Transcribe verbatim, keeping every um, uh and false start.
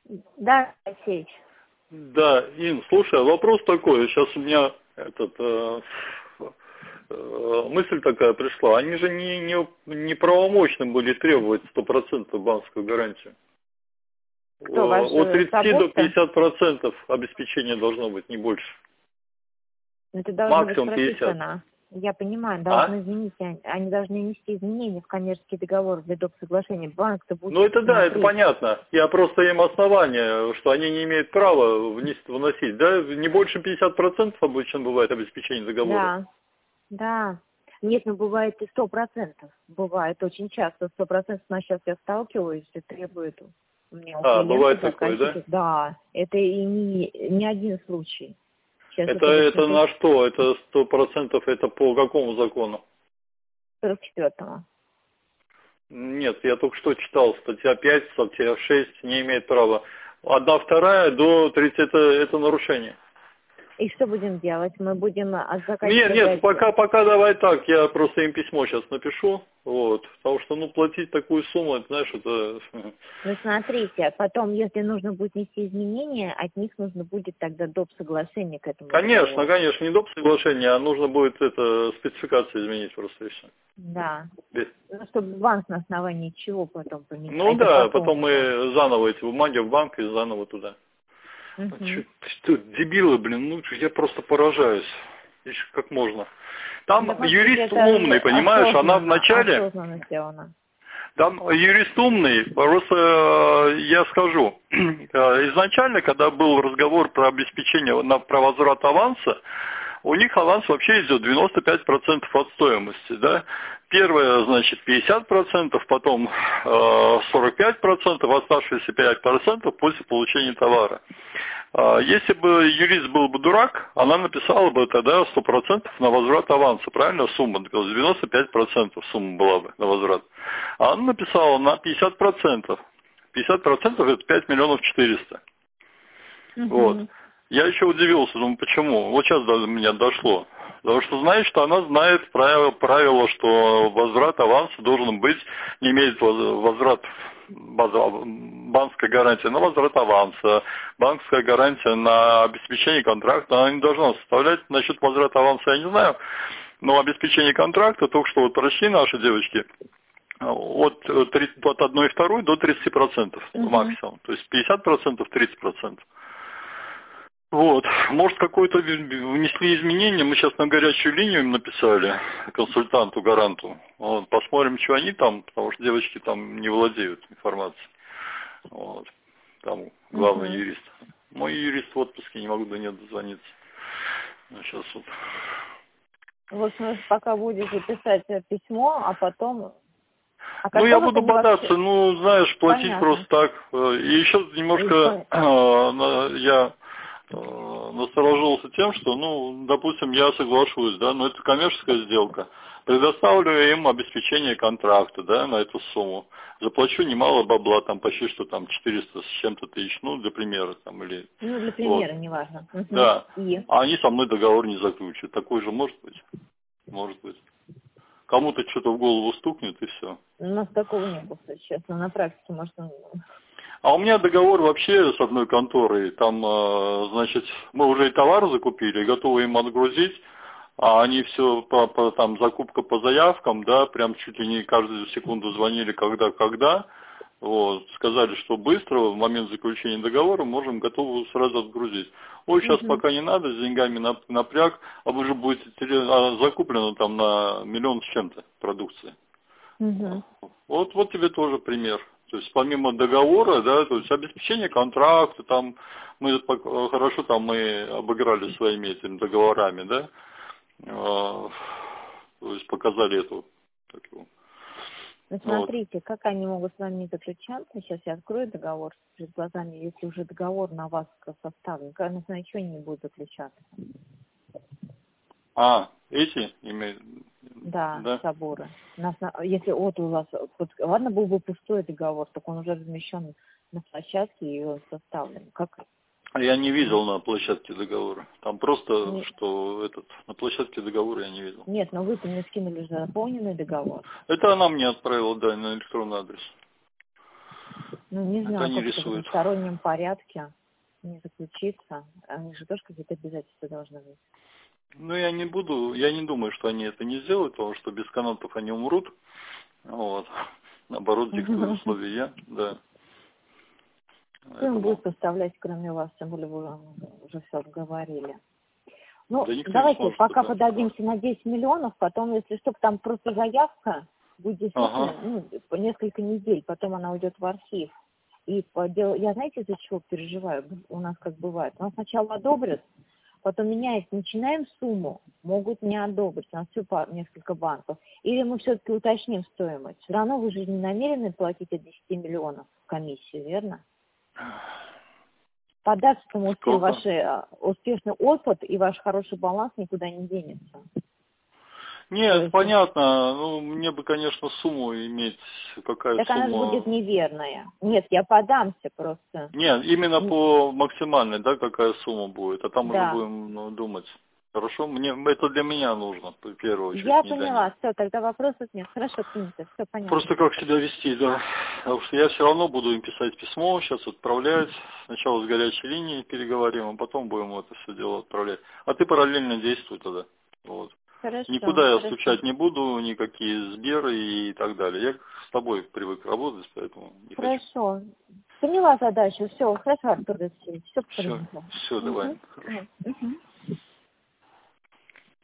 Да, Алексеевич. Да, Ин, слушай, вопрос такой. Сейчас у меня этот, э, э, мысль такая пришла. Они же не, не, не правомочны были требовать сто процентов банковскую гарантию. Кто, ваш От тридцати до работа? пятидесяти процентов обеспечения должно быть, не больше. Это должно быть Максимум пятьдесят. прописано. Я понимаю, должны А? изменить, они должны внести изменения в коммерческий договор для доп. Соглашения. Банк-то будет Ну это да, смотреть. это понятно. Я просто им основания, что они не имеют права внести, вносить. Да, не больше пятидесяти процентов обычно бывает обеспечение договора. Да, да. Нет, ну бывает и сто процентов. Бывает очень часто. Сто процентов, но сейчас я сталкиваюсь и требует у меня у А, клиента бывает такое, заказчика. да? Да, это и не, не один случай. Сейчас Это, это это восемьсот на что? Это сто процентов это по какому закону? сорок четвёртому. Нет, я только что читал, статья пять, статья шесть не имеет права. Одна вторая до тридцати это, это нарушение. И что будем делать? Мы будем от заказчика Нет, нет, ждать. пока, пока давай так, я просто им письмо сейчас напишу, вот, потому что, ну, платить такую сумму, это, знаешь, это... Ну, смотрите, потом, если нужно будет внести изменения, от них нужно будет тогда доп. Соглашение к этому Конечно, договору. конечно, не доп. Соглашение, а нужно будет это, спецификацию изменить просто и все. Да. Без... Ну, чтобы банк на основании чего потом поменять. Ну Это да, потом потом уже. мы заново эти бумаги в банк и заново туда. А Угу. чё, что, дебилы, блин, ну я просто поражаюсь. Еще как можно. Там Да, смотрите, юрист это умный, понимаешь, она осознанно, вначале... осознанно сделано. Там юрист умный, просто э, я скажу, э, изначально, когда был разговор про обеспечение, на, про возврат аванса, у них аванс вообще идет девяносто пять процентов от стоимости, да. Первое, значит, пятьдесят процентов, потом э, сорок пять процентов, оставшиеся пять процентов после получения товара. А, Если бы юрист был бы дурак, она написала бы тогда сто процентов на возврат аванса, правильно, сумма, девяносто пять процентов сумма была бы на возврат. А она написала на пятьдесят процентов. пятьдесят процентов это пять миллионов четыреста. Вот. Угу. Я еще удивился, думаю, почему? Вот сейчас до меня дошло. Потому что знает, что она знает правило, правило, что возврат аванса должен быть, не имеет возврат, банковская гарантия на возврат аванса, банковская гарантия на обеспечение контракта, она не должна составлять. Насчет возврата аванса я не знаю, но обеспечение контракта, только что вот прошли наши девочки, от, от одной второй до тридцати процентов Угу. максимум. То есть пятьдесят процентов, тридцать процентов. Вот, может, какое-то внесли изменения, мы сейчас на горячую линию им написали, консультанту, гаранту. Вот, посмотрим, что они там, потому что девочки там не владеют информацией. Вот, там главный Угу. юрист. Мой юрист в отпуске, не могу до нее дозвониться. Ну, сейчас вот. В общем, пока будете писать письмо, а потом... А Ну, я какого буду они бодаться, вообще? ну, знаешь, платить Понятно. просто так. И еще немножко э, я э, насторожился тем, что, ну, допустим, я соглашусь, да, но это коммерческая сделка. Предоставлю им обеспечение контракта, да, на эту сумму. Заплачу немало бабла, там почти что там четыреста с чем-то тысяч, ну, для примера, там, или... Ну, для Вот, примера, неважно. Угу. да. И? А они со мной договор не заключат. Такой же может быть? Может быть. Кому-то что-то в голову стукнет, и все. У нас такого не было, честно. На практике, может, он... А у меня договор вообще с одной конторой. Там, э, значит, мы уже и товар закупили, готовы им отгрузить, а они все по, по там закупка по заявкам, да, прям чуть ли не каждую секунду звонили, когда, когда. Вот, сказали, что быстро, в момент заключения договора, можем готовы сразу отгрузить. Ой, сейчас Угу. пока не надо, с деньгами нап- напряг, а вы же будете теле- а, закуплено там на миллион с чем-то продукции. Угу. Вот, вот тебе тоже пример. То есть помимо договора, да, то есть обеспечение контракта, там мы пок- хорошо там мы обыграли своими этими договорами, да, а, то есть показали эту, как его, Ну, вот. смотрите, как они могут с вами заключаться. Сейчас я открою договор перед глазами, если уже договор на вас составлен. Как, на основании чего они не будут заключаться? А, эти имеют, Да, да. соборы. На основ- Если вот у вас, вот, ладно, был бы пустой договор, так он уже размещен на площадке и он составлен. Как? А я не видел на площадке договора. Там просто, Не- что этот, на площадке договора я не видел. Нет, но вы-то мне скинули уже заполненный договор. Это она мне отправила, да, на электронный адрес. Ну, не Это знаю, они как это в рисуют. одностороннем порядке не заключиться. Они же тоже какие-то обязательства должны быть. Ну, я не буду, я не думаю, что они это не сделают, потому что без канатов они умрут. Вот. Наоборот, диктую условия я, да. Кто им Поэтому... будет поставлять, кроме вас, тем более вы уже все обговорили. Ну, Да никто не давайте сможет пока это. подадимся на десять миллионов, потом, если что, там просто заявка будет действительно Ага. ну, по несколько недель, потом она уйдет в архив. И по делу, я знаете, из-за чего переживаю? У нас как бывает. У нас сначала одобрят, потом меняет, начинаем сумму, могут не одобрить, у нас все по несколько банков. Или мы все-таки уточним стоимость. Все равно вы же не намерены платить от десяти миллионов комиссию, верно? Податься тому успех, Сколько? ваш э, успешный опыт и ваш хороший баланс никуда не денется. Нет, есть- понятно. Ну, мне бы, конечно, сумму иметь. Какая Так она же сумма? будет неверная. Нет, я подамся просто. Нет, именно М, по максимальной, да, какая сумма будет. А там уже Да. будем ну, думать. Хорошо? Мне это для меня нужно, в первую очередь, Я не для них. поняла, все, тогда вопросов нет. Хорошо, принято, все понятно. Просто как себя вести, да. Потому что я все равно буду им писать письмо, сейчас отправлять. Сначала с горячей линии переговорим, а потом будем это все дело отправлять. А ты параллельно действуй тогда. Вот. Хорошо, Никуда я хорошо. стучать не буду, никакие Сберы и так далее. Я с тобой привык работать, поэтому не хочу. Хорошо. Поняла задачу, все, хорошо, Артур Алексеевич, все Все, принято. все, давай. Угу. Хорошо. Угу.